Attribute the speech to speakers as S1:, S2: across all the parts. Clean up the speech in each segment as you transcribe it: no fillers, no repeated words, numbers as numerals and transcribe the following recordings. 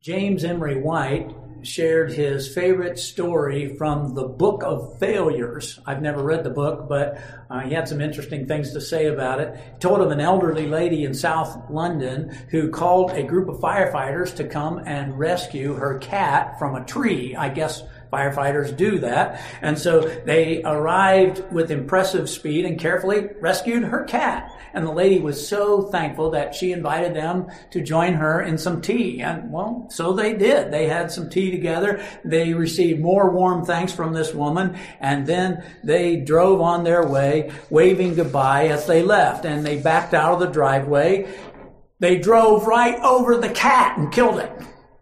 S1: James Emery White shared his favorite story from the Book of Failures. I've never read the book, but he had some interesting things to say about it. He told of an elderly lady in South London who called a group of firefighters to come and rescue her cat from a tree. I guess firefighters do that. And so they arrived with impressive speed and carefully rescued her cat. And the lady was so thankful that she invited them to join her in some tea. And, well, so they did. They had some tea together. They received more warm thanks from this woman. And then they drove on their way, waving goodbye as they left. And they backed out of the driveway. They drove right over the cat and killed it.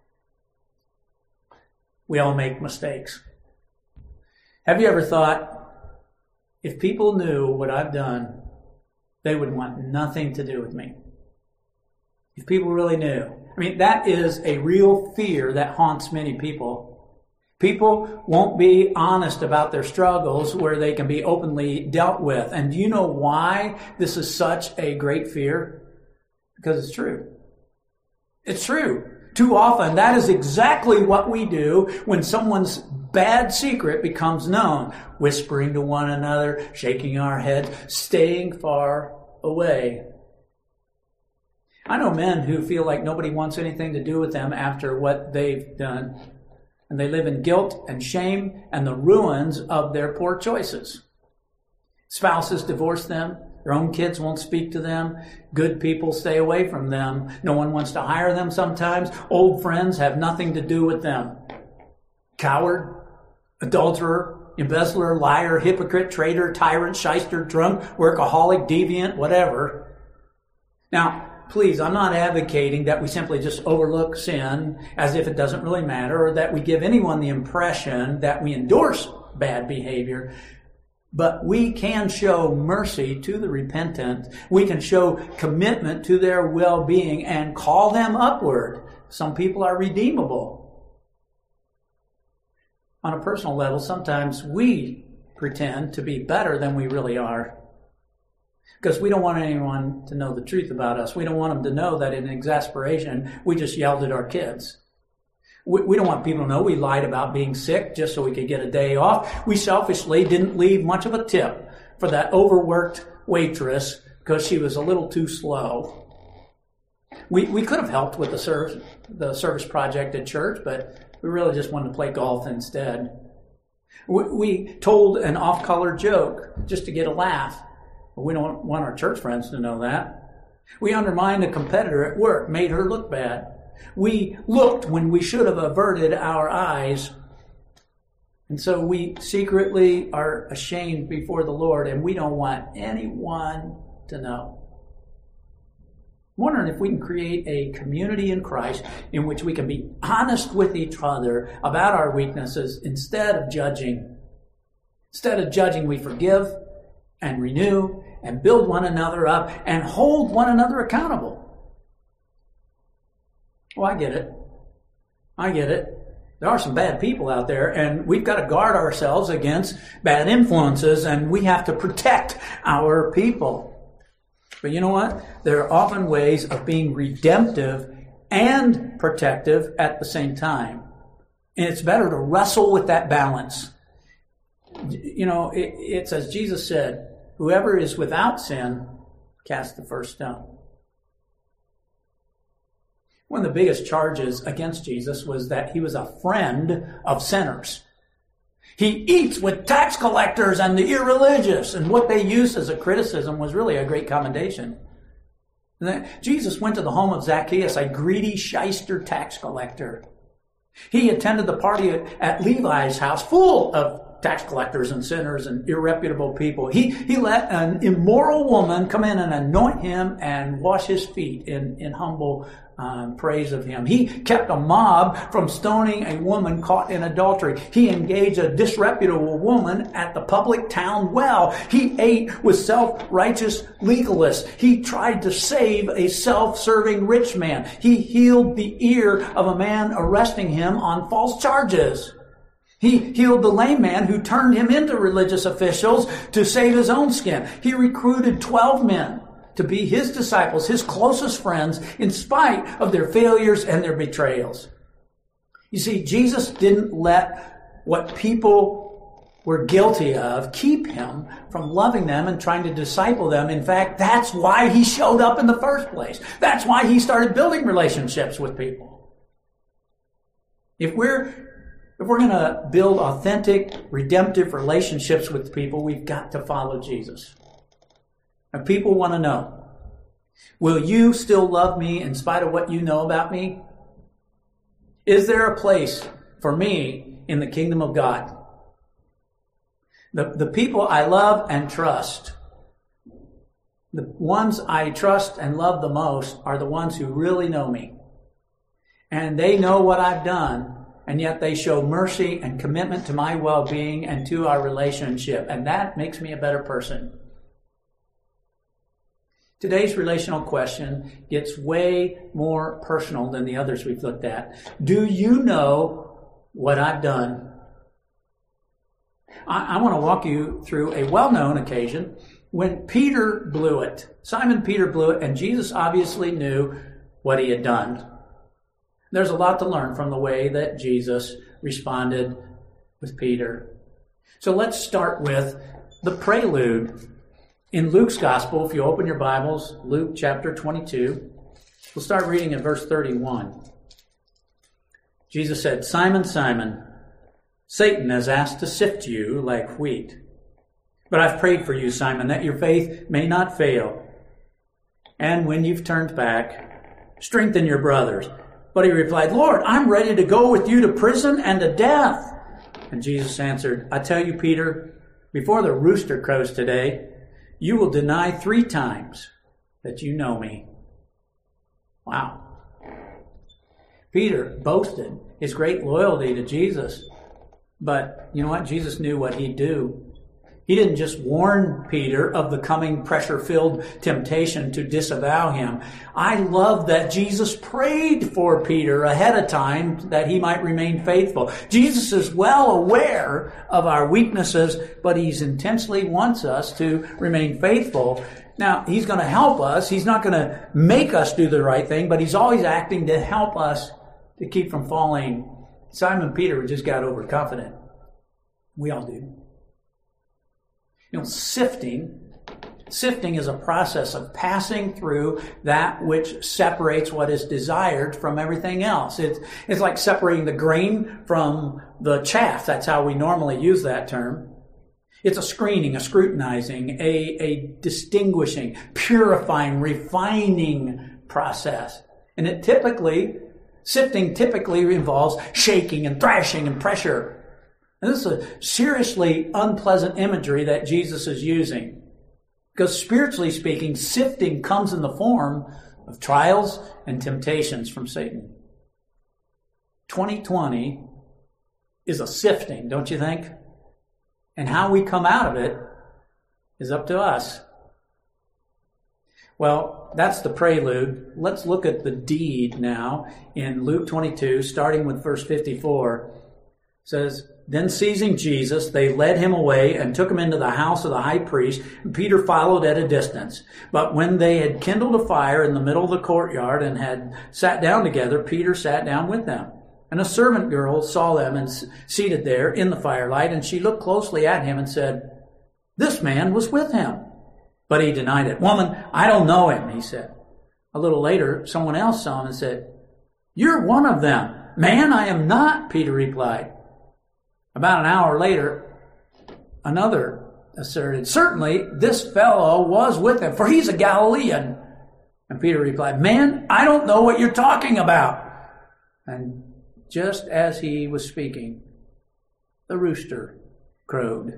S1: We all make mistakes. Have you ever thought, if people knew what I've done, they would want nothing to do with me? If people really knew. I mean, that is a real fear that haunts many people. People won't be honest about their struggles where they can be openly dealt with. And do you know why this is such a great fear? Because it's true. It's true. Too often, that is exactly what we do when someone's bad secret becomes known. Whispering to one another, shaking our heads, staying far away. I know men who feel like nobody wants anything to do with them after what they've done. And they live in guilt and shame and the ruins of their poor choices. Spouses divorce them. Their own kids won't speak to them. Good people stay away from them. No one wants to hire them sometimes. Old friends have nothing to do with them. Coward, adulterer, embezzler, liar, hypocrite, traitor, tyrant, shyster, drunk, workaholic, deviant, whatever. Now, please, I'm not advocating that we simply just overlook sin as if it doesn't really matter, or that we give anyone the impression that we endorse bad behavior. But we can show mercy to the repentant. We can show commitment to their well-being and call them upward. Some people are redeemable. On a personal level, sometimes we pretend to be better than we really are. Because we don't want anyone to know the truth about us. We don't want them to know that in exasperation, we just yelled at our kids. We don't want people to know we lied about being sick just so we could get a day off. We selfishly didn't leave much of a tip for that overworked waitress because she was a little too slow. We could have helped with the service project at church, but we really just wanted to play golf instead. We told an off-color joke just to get a laugh. We don't want our church friends to know that. We undermined a competitor at work, made her look bad. We looked when we should have averted our eyes. And so we secretly are ashamed before the Lord, and we don't want anyone to know. I'm wondering if we can create a community in Christ in which we can be honest with each other about our weaknesses instead of judging. Instead of judging, we forgive and renew and build one another up and hold one another accountable. Well, I get it. There are some bad people out there, and we've got to guard ourselves against bad influences, and we have to protect our people. But you know what? There are often ways of being redemptive and protective at the same time. And it's better to wrestle with that balance. You know, it's as Jesus said, whoever is without sin, cast the first stone. One of the biggest charges against Jesus was that he was a friend of sinners. He eats with tax collectors and the irreligious, and what they used as a criticism was really a great commendation. And then Jesus went to the home of Zacchaeus, a greedy shyster tax collector. He attended the party at Levi's house full of tax collectors and sinners and irreputable people. He let an immoral woman come in and anoint him and wash his feet in humble praise of him. He kept a mob from stoning a woman caught in adultery. He engaged a disreputable woman at the public town well. He ate with self-righteous legalists. He tried to save a self-serving rich man. He healed the ear of a man arresting him on false charges. He healed the lame man who turned him into religious officials to save his own skin. He recruited 12 men to be his disciples, his closest friends, in spite of their failures and their betrayals. You see, Jesus didn't let what people were guilty of keep him from loving them and trying to disciple them. In fact, that's why he showed up in the first place. That's why he started building relationships with people. If we're going to build authentic, redemptive relationships with people, we've got to follow Jesus. And people want to know, will you still love me in spite of what you know about me? Is there a place for me in the kingdom of God? The people I love and trust, the ones I trust and love the most are the ones who really know me. And they know what I've done, and yet they show mercy and commitment to my well-being and to our relationship. And that makes me a better person. Today's relational question gets way more personal than the others we've looked at. Do you know what I've done? I want to walk you through a well-known occasion when Peter blew it. Simon Peter blew it, and Jesus obviously knew what he had done. There's a lot to learn from the way that Jesus responded with Peter. So let's start with the prelude. In Luke's Gospel, if you open your Bibles, Luke chapter 22, we'll start reading in verse 31. Jesus said, Simon, Simon, Satan has asked to sift you like wheat. But I've prayed for you, Simon, that your faith may not fail. And when you've turned back, strengthen your brothers. But he replied, Lord, I'm ready to go with you to prison and to death. And Jesus answered, I tell you, Peter, before the rooster crows today, you will deny 3 times that you know me. Wow. Peter boasted his great loyalty to Jesus. But you know what? Jesus knew what he'd do. He didn't just warn Peter of the coming pressure-filled temptation to disavow him. I love that Jesus prayed for Peter ahead of time that he might remain faithful. Jesus is well aware of our weaknesses, but he intensely wants us to remain faithful. Now, he's going to help us. He's not going to make us do the right thing, but he's always acting to help us to keep from falling. Simon Peter just got overconfident. We all do. You know, sifting is a process of passing through that which separates what is desired from everything else. It's like separating the grain from the chaff. That's how we normally use that term. It's a screening, a scrutinizing, a distinguishing, purifying, refining process. And sifting typically involves shaking and thrashing and pressure. And this is a seriously unpleasant imagery that Jesus is using. Because spiritually speaking, sifting comes in the form of trials and temptations from Satan. 2020 is a sifting, don't you think? And how we come out of it is up to us. Well, that's the prelude. Let's look at the deed now in Luke 22, starting with verse 54. It says, Then seizing Jesus, they led him away and took him into the house of the high priest, and Peter followed at a distance. But when they had kindled a fire in the middle of the courtyard and had sat down together, Peter sat down with them. And a servant girl saw them and seated there in the firelight, and she looked closely at him and said, This man was with him. But he denied it. Woman, I don't know him, he said. A little later, someone else saw him and said, You're one of them. Man, I am not, Peter replied. About an hour later, another asserted, Certainly this fellow was with him, for he's a Galilean. And Peter replied, Man, I don't know what you're talking about. And just as he was speaking, the rooster crowed.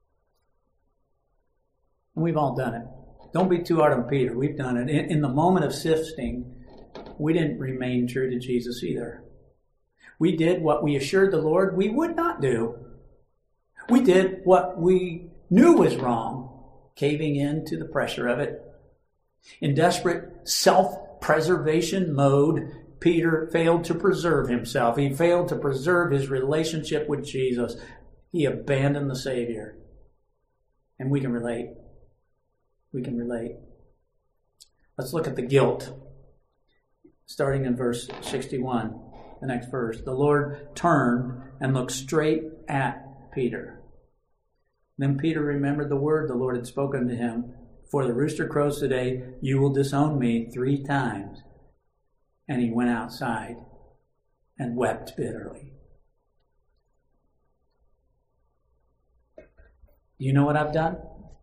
S1: And we've all done it. Don't be too hard on Peter. We've done it. In the moment of sifting, we didn't remain true to Jesus either. We did what we assured the Lord we would not do. We did what we knew was wrong, caving in to the pressure of it. In desperate self-preservation mode, Peter failed to preserve himself. He failed to preserve his relationship with Jesus. He abandoned the Savior. And we can relate. We can relate. Let's look at the guilt. Starting in verse 61. the next verse. The Lord turned and looked straight at Peter. Then Peter remembered the word the Lord had spoken to him. Before the rooster crows today, you will disown me 3 times. And he went outside and wept bitterly. You know what I've done?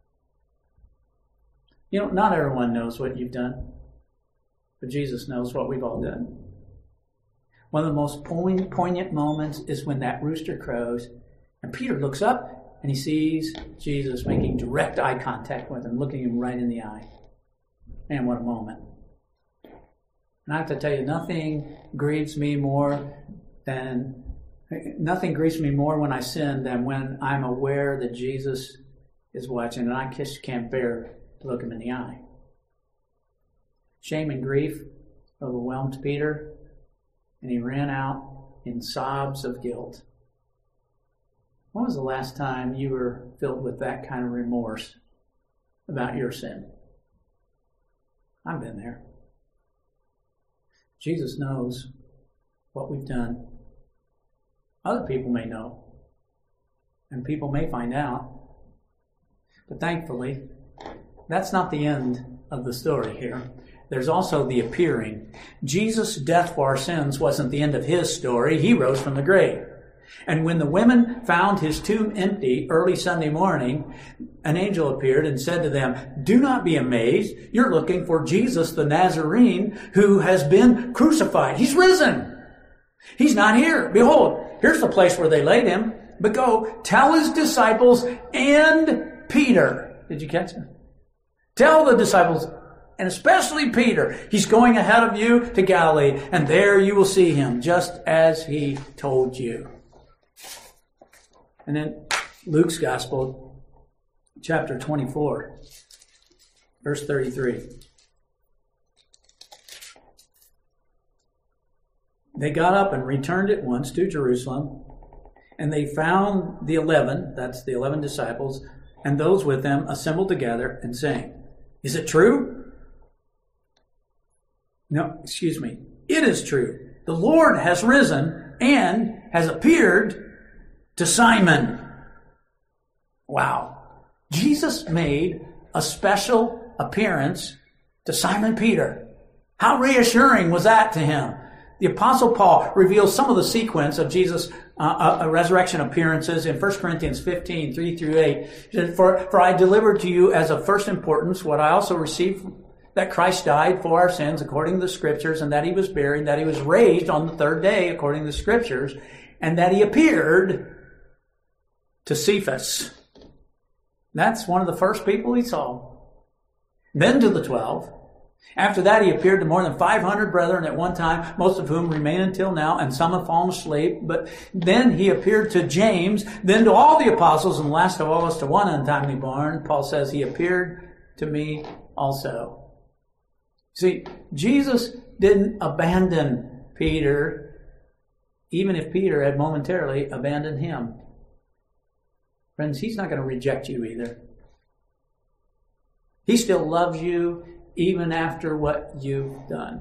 S1: You know, not everyone knows what you've done, but Jesus knows what we've all done. One of the most poignant moments is when that rooster crows and Peter looks up and he sees Jesus making direct eye contact with him, looking him right in the eye. Man, what a moment. And I have to tell you, nothing grieves me more when I sin than when I'm aware that Jesus is watching and I just can't bear to look him in the eye. Shame and grief overwhelmed Peter, and he ran out in sobs of guilt. When was the last time you were filled with that kind of remorse about your sin? I've been there. Jesus knows what we've done. Other people may know, and people may find out. But thankfully, that's not the end of the story here. There's also the appearing. Jesus' death for our sins wasn't the end of his story. He rose from the grave. And when the women found his tomb empty early Sunday morning, an angel appeared and said to them, "Do not be amazed. You're looking for Jesus the Nazarene who has been crucified. He's risen. He's not here. Behold, here's the place where they laid him. But go, tell his disciples and Peter." Did you catch it? Tell the disciples, and especially Peter, he's going ahead of you to Galilee, and there you will see him, just as he told you. And then Luke's Gospel, chapter 24, verse 33. They got up and returned at once to Jerusalem, and they found the 11, that's the 11 disciples, and those with them assembled together and saying, "Is it true?" No, excuse me. It is true. The Lord has risen and has appeared to Simon. Wow. Jesus made a special appearance to Simon Peter. How reassuring was that to him? The Apostle Paul reveals some of the sequence of Jesus' resurrection appearances in 1 Corinthians 15, 3 through 8. He said, For I delivered to you as of first importance what I also received, that Christ died for our sins according to the Scriptures, and that he was buried, that he was raised on the 3rd day according to the Scriptures, and that he appeared to Cephas. That's one of the first people he saw. Then to the 12. After that, he appeared to more than 500 brethren at one time, most of whom remain until now, and some have fallen asleep. But then he appeared to James, then to all the apostles, and last of all was to one untimely born. Paul says, he appeared to me also. See, Jesus didn't abandon Peter, even if Peter had momentarily abandoned him. Friends, he's not going to reject you either. He still loves you even after what you've done.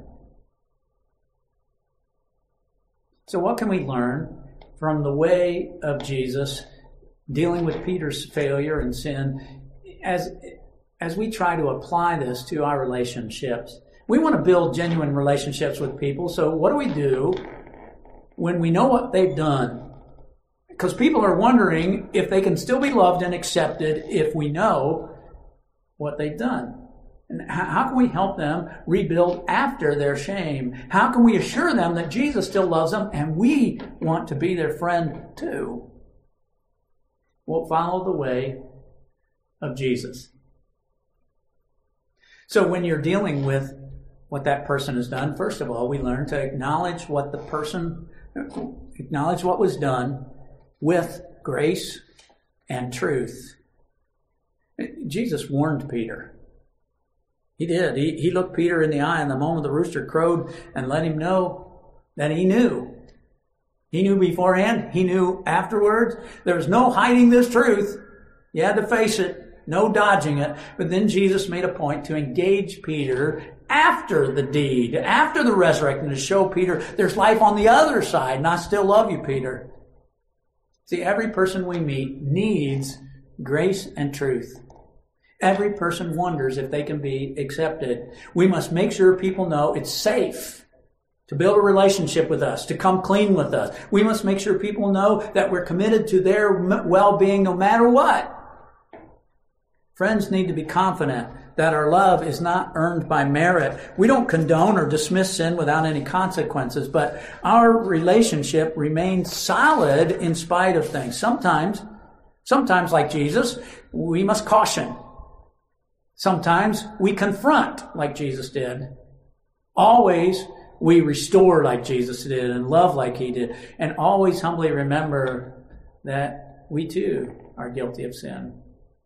S1: So what can we learn from the way of Jesus dealing with Peter's failure and sin as we try to apply this to our relationships? We want to build genuine relationships with people. So what do we do when we know what they've done? Because people are wondering if they can still be loved and accepted if we know what they've done. And how can we help them rebuild after their shame? How can we assure them that Jesus still loves them and we want to be their friend too? We'll follow the way of Jesus. So when you're dealing with what that person has done, first of all, we learn to acknowledge what was done with grace and truth. Jesus warned Peter. He did. He looked Peter in the eye in the moment the rooster crowed and let him know that he knew. He knew beforehand. He knew afterwards. There was no hiding this truth. You had to face it. No dodging it. But then Jesus made a point to engage Peter after the deed, after the resurrection, to show Peter there's life on the other side, and I still love you, Peter. See, every person we meet needs grace and truth. Every person wonders if they can be accepted. We must make sure people know it's safe to build a relationship with us, to come clean with us. We must make sure people know that we're committed to their well-being no matter what. Friends need to be confident that our love is not earned by merit. We don't condone or dismiss sin without any consequences, but our relationship remains solid in spite of things. Sometimes like Jesus, we must caution. Sometimes we confront like Jesus did. Always we restore like Jesus did and love like he did. And always humbly remember that we too are guilty of sin.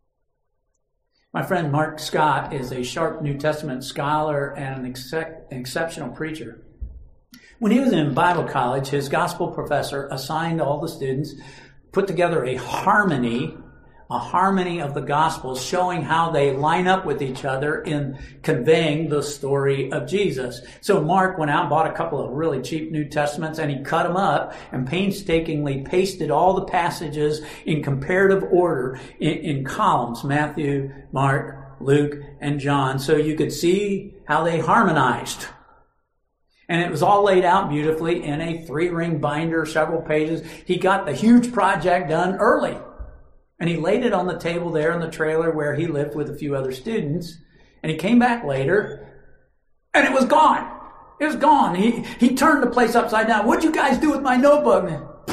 S1: My friend Mark Scott is a sharp New Testament scholar and an exceptional preacher. When he was in Bible college, his gospel professor assigned all the students, put together a harmony of the Gospels, showing how they line up with each other in conveying the story of Jesus. So Mark went out and bought a couple of really cheap New Testaments, and he cut them up and painstakingly pasted all the passages in comparative order in columns, Matthew, Mark, Luke, and John, so you could see how they harmonized. And it was all laid out beautifully in a 3-ring binder, several pages. He got the huge project done early. And he laid it on the table there in the trailer where he lived with a few other students. And he came back later, and it was gone. It was gone. He turned the place upside down. What'd you guys do with my notebook?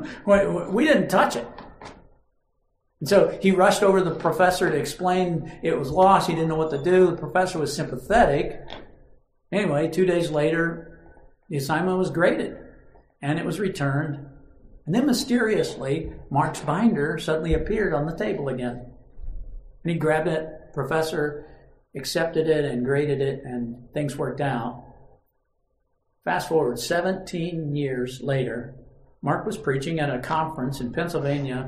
S1: We didn't touch it. And so he rushed over to the professor to explain it was lost. He didn't know what to do. The professor was sympathetic. Anyway, 2 days later, the assignment was graded, and it was returned. And then mysteriously, Mark's binder suddenly appeared on the table again. And he grabbed it, professor accepted it and graded it, and things worked out. Fast forward 17 years later, Mark was preaching at a conference in Pennsylvania,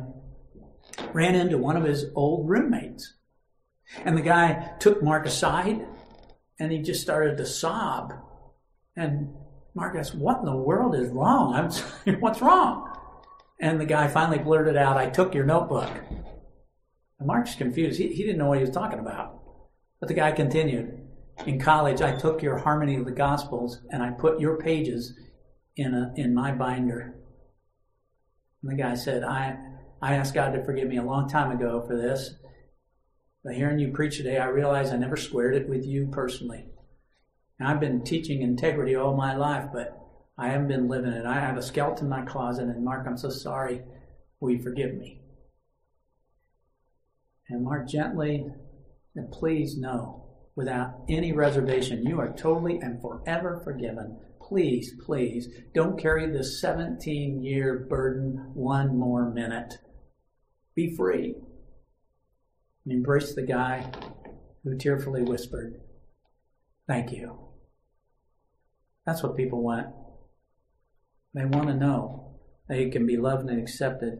S1: ran into one of his old roommates. And the guy took Mark aside, and he just started to sob. And Mark asked, "What in the world is wrong? What's wrong?" And the guy finally blurted out, "I took your notebook." And Mark's confused. He didn't know what he was talking about. But the guy continued, "In college, I took your harmony of the Gospels and I put your pages in my binder." And the guy said, I asked God to forgive me a long time ago for this. But hearing you preach today, I realize I never squared it with you personally. And I've been teaching integrity all my life, but I haven't been living it. I have a skeleton in my closet, and Mark, I'm so sorry. Will you forgive me? And Mark gently and please know, without any reservation, you are totally and forever forgiven. Please, please, don't carry this 17-year burden one more minute. Be free. And embrace the guy who tearfully whispered, "Thank you." That's what people want. They want to know they can be loved and accepted.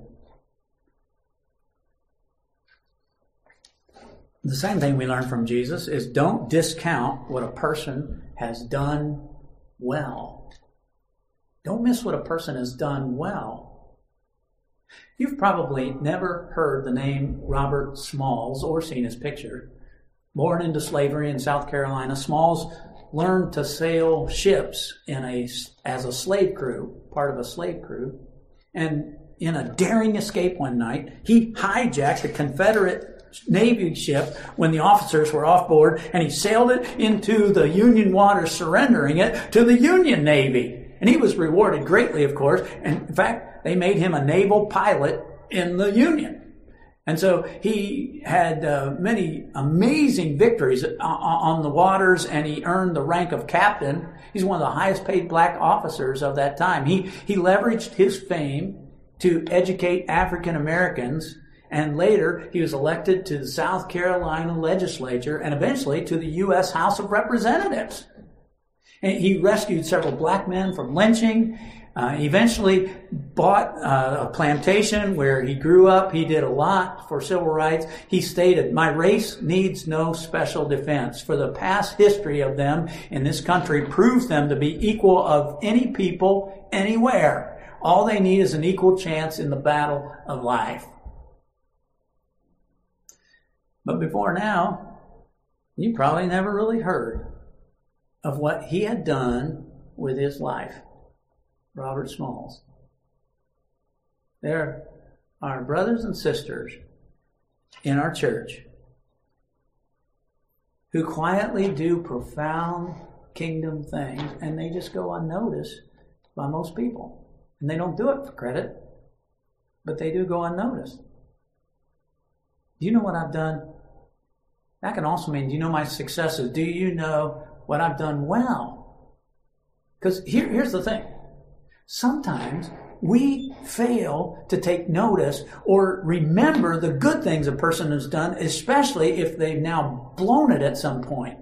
S1: The same thing we learn from Jesus is don't discount what a person has done well. Don't miss what a person has done well. You've probably never heard the name Robert Smalls or seen his picture. Born into slavery in South Carolina, Smalls learned to sail ships as a slave crew, part of a slave crew. And in a daring escape one night, he hijacked a Confederate Navy ship when the officers were off board, and he sailed it into the Union waters, surrendering it to the Union Navy. And he was rewarded greatly, of course. And in fact, they made him a naval pilot in the Union. And so he had many amazing victories on the waters, and he earned the rank of captain. He's one of the highest paid black officers of that time. He leveraged his fame to educate African Americans, and later he was elected to the South Carolina legislature and eventually to the U.S. House of Representatives. And he rescued several black men from lynching. Eventually bought a plantation where he grew up. He did a lot for civil rights. He stated, "My race needs no special defense, for the past history of them in this country proves them to be equal of any people anywhere. All they need is an equal chance in the battle of life." But before now, you probably never really heard of what he had done with his life. Robert Smalls. There are brothers and sisters in our church who quietly do profound kingdom things, and they just go unnoticed by most people. And they don't do it for credit, but they do go unnoticed. Do you know what I've done? That can also mean, do you know my successes? Do you know what I've done well? Because here's the thing. Sometimes we fail to take notice or remember the good things a person has done, especially if they've now blown it at some point.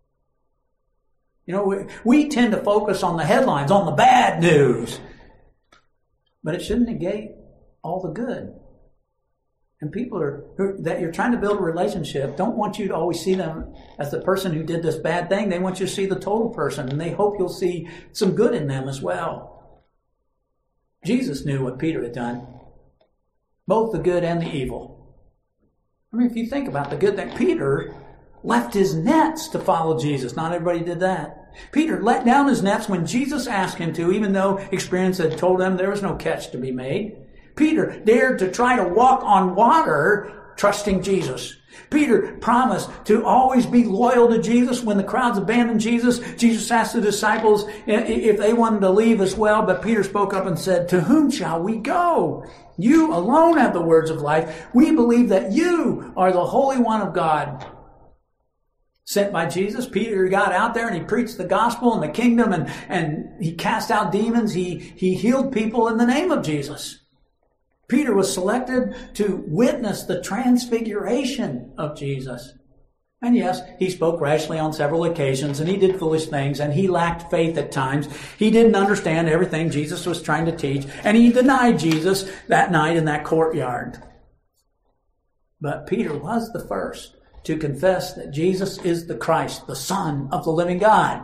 S1: You know, we tend to focus on the headlines, on the bad news. But it shouldn't negate all the good. And people that you're trying to build a relationship don't want you to always see them as the person who did this bad thing. They want you to see the total person, and they hope you'll see some good in them as well. Jesus knew what Peter had done, both the good and the evil. I mean, if you think about the good thing, Peter left his nets to follow Jesus. Not everybody did that. Peter let down his nets when Jesus asked him to, even though experience had told him there was no catch to be made. Peter dared to try to walk on water, trusting Jesus. Peter promised to always be loyal to Jesus when the crowds abandoned Jesus. Jesus asked the disciples if they wanted to leave as well, but Peter spoke up and said, "To whom shall we go? You alone have the words of life. We believe that you are the Holy One of God." Sent by Jesus, Peter got out there and he preached the gospel and the kingdom, and he cast out demons. He healed people in the name of Jesus. Peter was selected to witness the transfiguration of Jesus. And yes, he spoke rashly on several occasions, and he did foolish things, and he lacked faith at times. He didn't understand everything Jesus was trying to teach, and he denied Jesus that night in that courtyard. But Peter was the first to confess that Jesus is the Christ, the Son of the living God.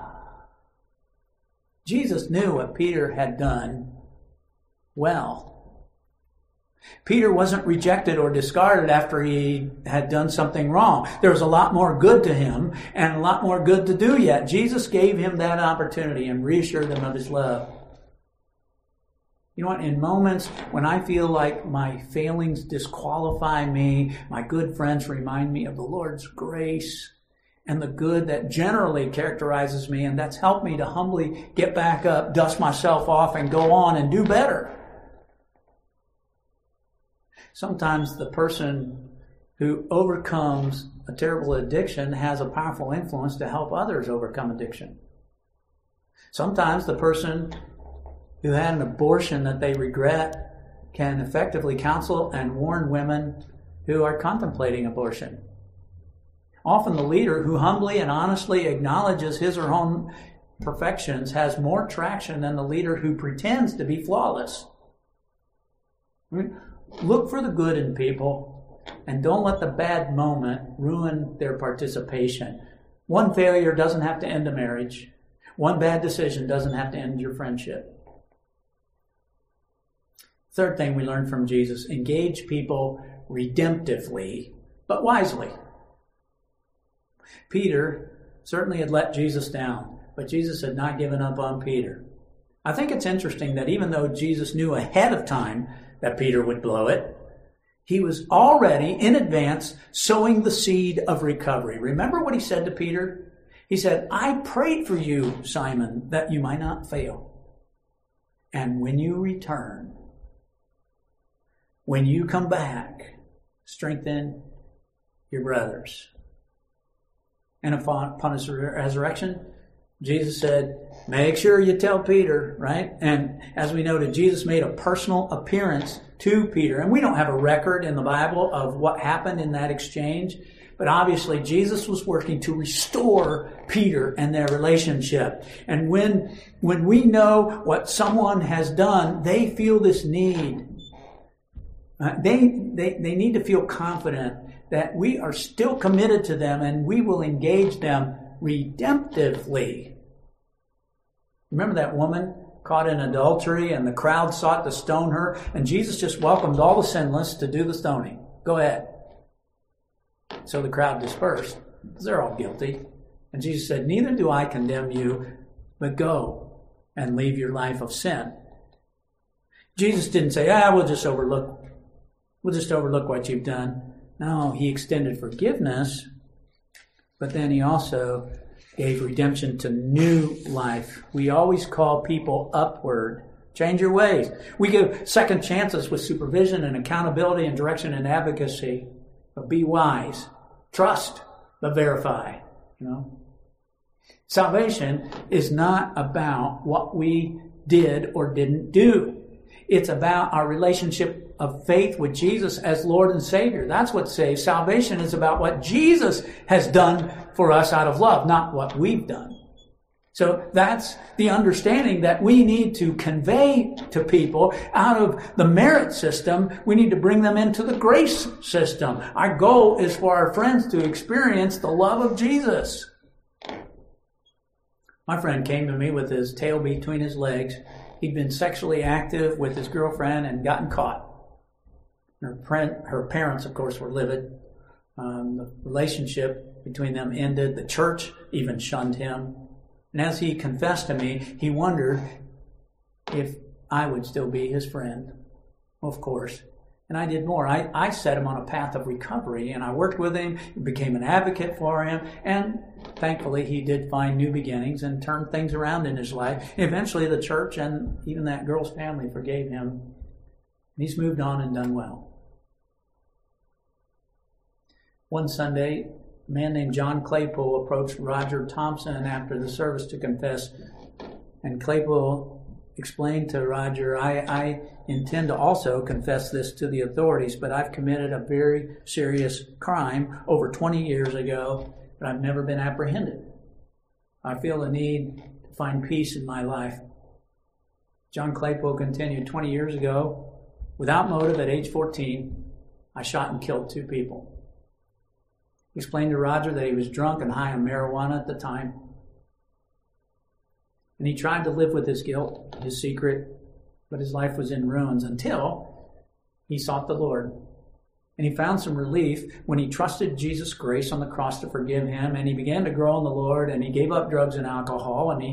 S1: Jesus knew what Peter had done well. Peter wasn't rejected or discarded after he had done something wrong. There was a lot more good to him and a lot more good to do yet. Jesus gave him that opportunity and reassured him of his love. You know what? In moments when I feel like my failings disqualify me, my good friends remind me of the Lord's grace and the good that generally characterizes me, and that's helped me to humbly get back up, dust myself off, and go on and do better. Sometimes the person who overcomes a terrible addiction has a powerful influence to help others overcome addiction. Sometimes the person who had an abortion that they regret can effectively counsel and warn women who are contemplating abortion. Often the leader who humbly and honestly acknowledges his or her own perfections has more traction than the leader who pretends to be flawless. I mean, look for the good in people and don't let the bad moment ruin their participation. One failure doesn't have to end a marriage. One bad decision doesn't have to end your friendship. Third thing we learned from Jesus, engage people redemptively, but wisely. Peter certainly had let Jesus down, but Jesus had not given up on Peter. I think it's interesting that even though Jesus knew ahead of time that Peter would blow it, he was already in advance sowing the seed of recovery. Remember what he said to Peter? He said, "I prayed for you, Simon, that you might not fail. And when you return, when you come back, strengthen your brothers." And upon his resurrection, Jesus said, "Make sure you tell Peter," right? And as we noted, Jesus made a personal appearance to Peter. And we don't have a record in the Bible of what happened in that exchange. But obviously Jesus was working to restore Peter and their relationship. And when we know what someone has done, they feel this need. They need to feel confident that we are still committed to them and we will engage them redemptively. Remember that woman caught in adultery and the crowd sought to stone her, and Jesus just welcomed all the sinless to do the stoning. Go ahead. So the crowd dispersed, because they're all guilty. And Jesus said, neither do I condemn you, but go and leave your life of sin. Jesus didn't say, we'll just overlook what you've done. No, he extended forgiveness, but then he also gave redemption to new life. We always call people upward. Change your ways. We give second chances with supervision and accountability and direction and advocacy. But be wise. Trust, but verify. Salvation is not about what we did or didn't do. It's about our relationship of faith with Jesus as Lord and Savior. That's what saves. Salvation is about what Jesus has done for us out of love, not what we've done. So that's the understanding that we need to convey to people out of the merit system. We need to bring them into the grace system. Our goal is for our friends to experience the love of Jesus. My friend came to me with his tail between his legs. He'd been sexually active with his girlfriend and gotten caught. Her parents, of course, were livid. The relationship between them ended. The church even shunned him. And as he confessed to me, he wondered if I would still be his friend. Of course. And I did more. I set him on a path of recovery, and I worked with him, became an advocate for him, and thankfully he did find new beginnings and turned things around in his life. Eventually the church and even that girl's family forgave him. He's moved on and done well. One Sunday, a man named John Claypool approached Roger Thompson after the service to confess. And Claypool explained to Roger, I intend to also confess this to the authorities, but I've committed a very serious crime over 20 years ago, but I've never been apprehended. I feel a need to find peace in my life. John Claypool continued, 20 years ago, without motive at age 14, I shot and killed 2 people. He explained to Roger that he was drunk and high on marijuana at the time. And he tried to live with his guilt, his secret, but his life was in ruins until he sought the Lord. And he found some relief when he trusted Jesus' grace on the cross to forgive him, and he began to grow in the Lord, and he gave up drugs and alcohol, and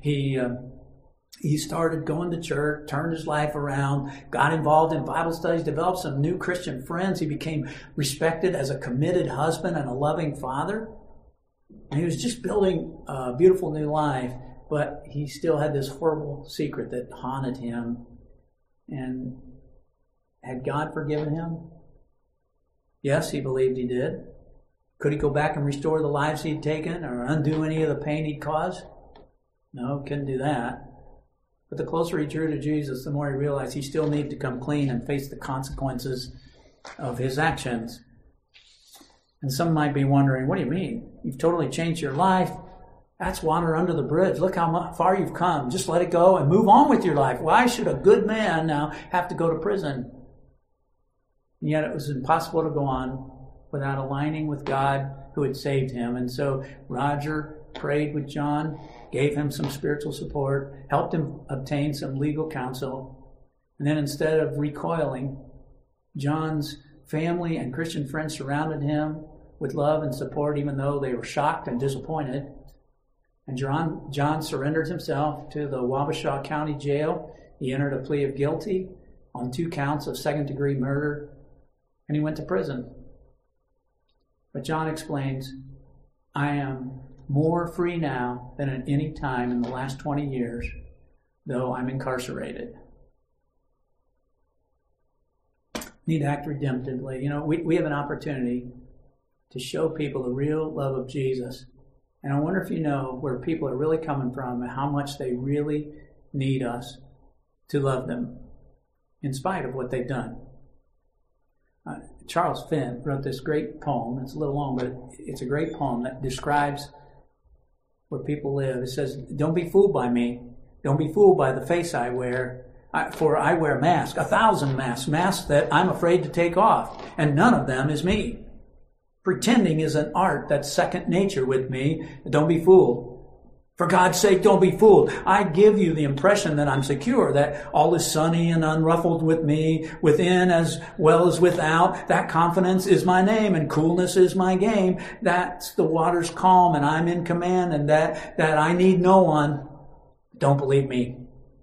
S1: he started going to church, turned his life around, got involved in Bible studies, developed some new Christian friends. He became respected as a committed husband and a loving father. And he was just building a beautiful new life, but he still had this horrible secret that haunted him. And had God forgiven him? Yes, he believed he did. Could he go back and restore the lives he'd taken or undo any of the pain he'd caused? No, couldn't do that. But the closer he drew to Jesus, the more he realized he still needed to come clean and face the consequences of his actions. And some might be wondering, what do you mean? You've totally changed your life. That's water under the bridge. Look how far you've come. Just let it go and move on with your life. Why should a good man now have to go to prison? And yet it was impossible to go on without aligning with God who had saved him. And so Roger prayed with John, gave him some spiritual support, helped him obtain some legal counsel. And then instead of recoiling, John's family and Christian friends surrounded him with love and support, even though they were shocked and disappointed. And John surrendered himself to the Wabasha County Jail. He entered a plea of guilty on 2 counts of second-degree murder, and he went to prison. But John explains, I am more free now than at any time in the last 20 years, though I'm incarcerated. Need to act redemptively. We have an opportunity to show people the real love of Jesus. And I wonder if you know where people are really coming from and how much they really need us to love them in spite of what they've done. Charles Finn wrote this great poem. It's a little long, but it's a great poem that describes where people live. It says, "Don't be fooled by me. Don't be fooled by the face I wear. For I wear masks, 1,000 masks, masks that I'm afraid to take off, and none of them is me. Pretending is an art that's second nature with me. Don't be fooled. For God's sake, don't be fooled. I give you the impression that I'm secure, that all is sunny and unruffled with me, within as well as without. That confidence is my name and coolness is my game. That's the water's calm and I'm in command, and that I need no one. Don't believe me.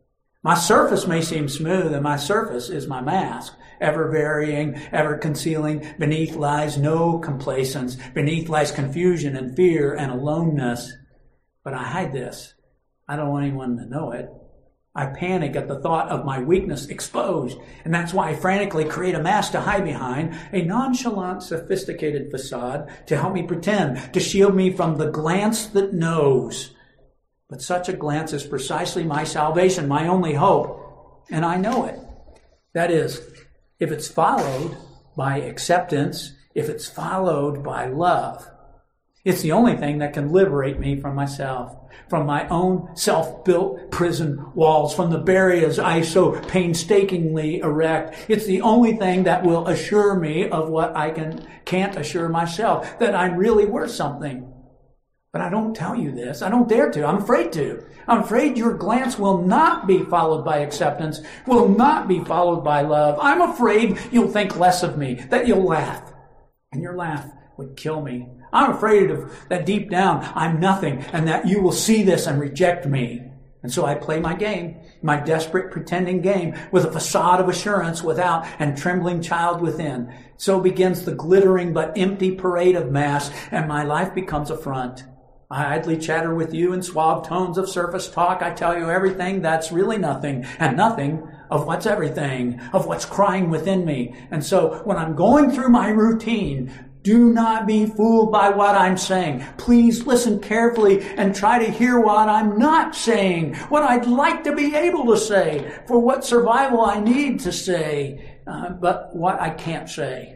S1: My surface may seem smooth, and my surface is my mask, ever varying, ever concealing. Beneath lies no complacence. Beneath lies confusion and fear and aloneness. But I hide this. I don't want anyone to know it. I panic at the thought of my weakness exposed, and that's why I frantically create a mask to hide behind, a nonchalant, sophisticated facade to help me pretend, to shield me from the glance that knows. But such a glance is precisely my salvation, my only hope, and I know it. That is, if it's followed by acceptance, if it's followed by love. It's the only thing that can liberate me from myself, from my own self-built prison walls, from the barriers I so painstakingly erect. It's the only thing that will assure me of what I can't assure myself, that I'm really worth something. But I don't tell you this. I don't dare to. I'm afraid to. I'm afraid your glance will not be followed by acceptance, will not be followed by love. I'm afraid you'll think less of me, that you'll laugh. And your laugh would kill me. I'm afraid of that deep down I'm nothing, and that you will see this and reject me. And so I play my game, my desperate pretending game, with a facade of assurance without and trembling child within. So begins the glittering but empty parade of masks, and my life becomes a front. I idly chatter with you in suave tones of surface talk. I tell you everything that's really nothing, and nothing of what's everything, of what's crying within me. And so when I'm going through my routine, do not be fooled by what I'm saying. Please listen carefully and try to hear what I'm not saying, what I'd like to be able to say, for what survival I need to say, but what I can't say.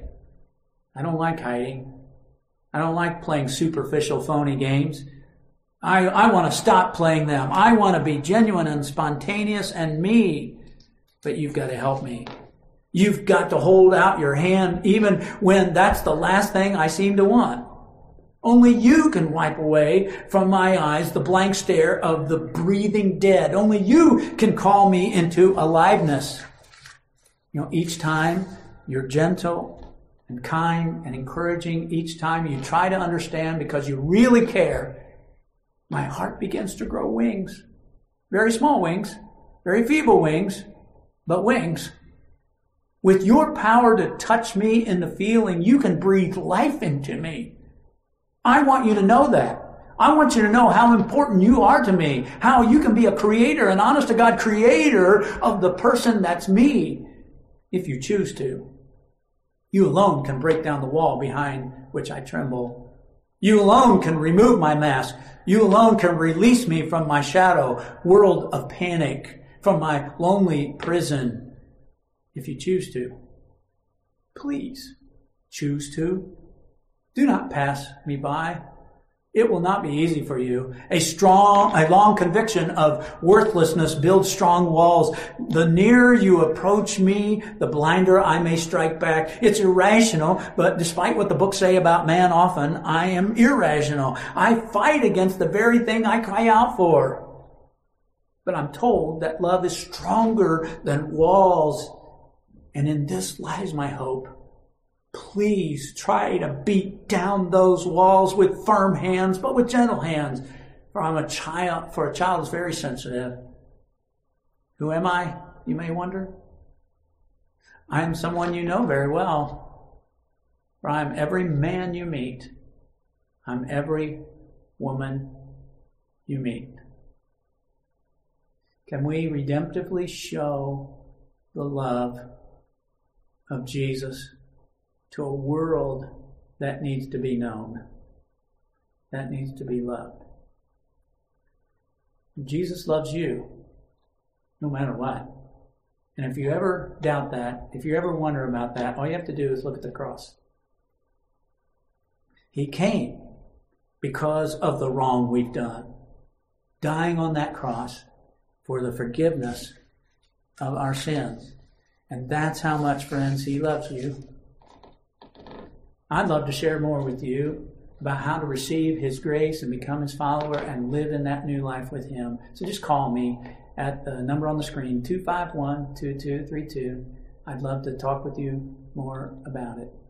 S1: I don't like hiding. I don't like playing superficial, phony games. I want to stop playing them. I want to be genuine and spontaneous and me. But you've got to help me. You've got to hold out your hand even when that's the last thing I seem to want. Only you can wipe away from my eyes the blank stare of the breathing dead. Only you can call me into aliveness. Each time you're gentle and kind and encouraging, each time you try to understand because you really care, my heart begins to grow wings. Very small wings, very feeble wings, but wings. With your power to touch me in the feeling, you can breathe life into me. I want you to know that. I want you to know how important you are to me, how you can be a creator, an honest-to-God creator of the person that's me, if you choose to. You alone can break down the wall behind which I tremble. You alone can remove my mask. You alone can release me from my shadow world of panic, from my lonely prison. If you choose to, please choose to. Do not pass me by. It will not be easy for you. A long conviction of worthlessness builds strong walls. The nearer you approach me, the blinder I may strike back. It's irrational, but despite what the books say about man often, I am irrational. I fight against the very thing I cry out for. But I'm told that love is stronger than walls. And in this lies my hope. Please try to beat down those walls with firm hands, but with gentle hands. For a child is very sensitive. Who am I, you may wonder? I am someone you know very well. For I am every man you meet. I'm every woman you meet. Can we redemptively show the love of Jesus to a world that needs to be known, that needs to be loved? Jesus loves you no matter what. And if you ever doubt that, if you ever wonder about that, all you have to do is look at the cross. He came because of the wrong we've done, dying on that cross for the forgiveness of our sins. And that's how much, friends, He loves you. I'd love to share more with you about how to receive His grace and become His follower and live in that new life with Him. So just call me at the number on the screen, 251-2232. I'd love to talk with you more about it.